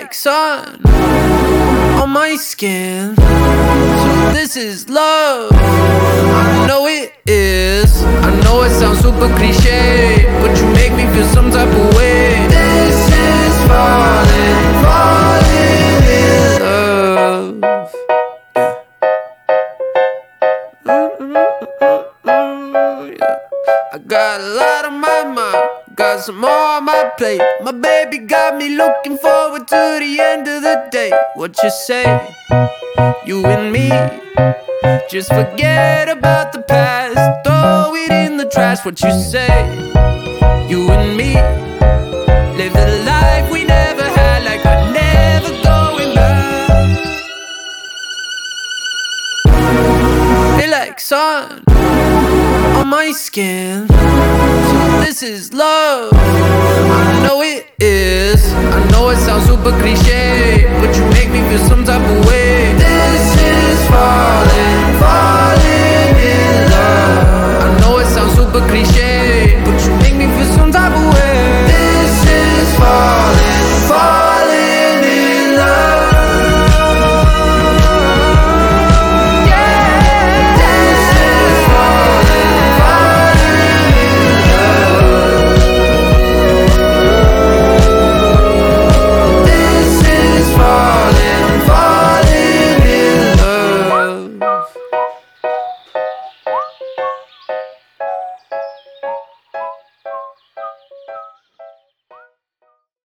like sun on my skin. So this is love. I know it is. I know it sounds super cliche, but you make me feel some type of way. This is falling in love. I got a lot on my mind, got some more on my plate. My baby got me looking forward to the end of the day. What you say? You and me, just forget about the past, throw it in the trash. What you say? You and me, live the life we never had, like we're never going back. Feel like sun on my skin. So this is love. I know it is. I know it sounds super cliche,